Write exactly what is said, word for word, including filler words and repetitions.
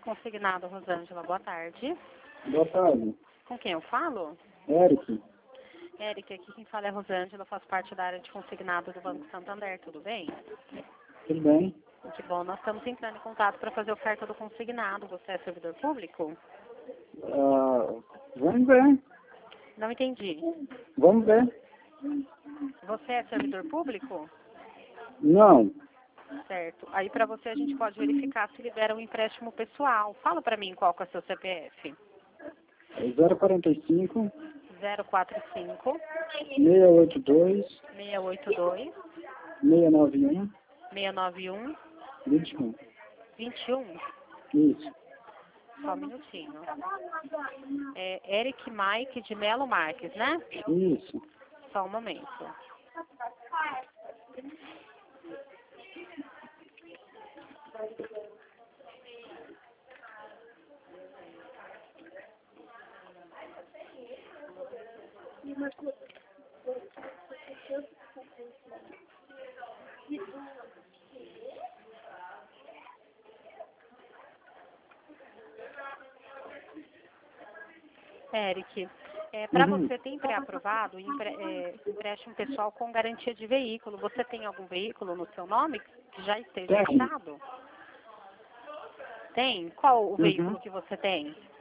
Consignado, Rosângela, boa tarde. Boa tarde. Com quem eu falo? Eric. Eric, aqui quem fala é Rosângela, eu faço parte da área de consignado do Banco Santander, tudo bem? Tudo bem? Que bom, nós estamos entrando em contato para fazer oferta do consignado. Você é servidor público? Ah, vamos ver. Não entendi. Vamos ver. Você é servidor público? Não. Certo. Aí para você a gente pode verificar se libera um empréstimo pessoal. Fala para mim qual que é o seu C P F. É zero quarenta e cinco, zero quatro cinco, seiscentos e oitenta e dois, seis oito dois, seiscentos e noventa e um, seis nove um, vinte e um. vinte e um. Isso. Só um minutinho. É Eric Mike de Melo Marques, né? Isso. Só um momento. Eric, é, para Uhum. você tem pré-aprovado empre, é, empréstimo pessoal com garantia de veículo. Você tem algum veículo no seu nome que já esteja Tem. quitado? Tem? Qual o Uhum. veículo que você tem?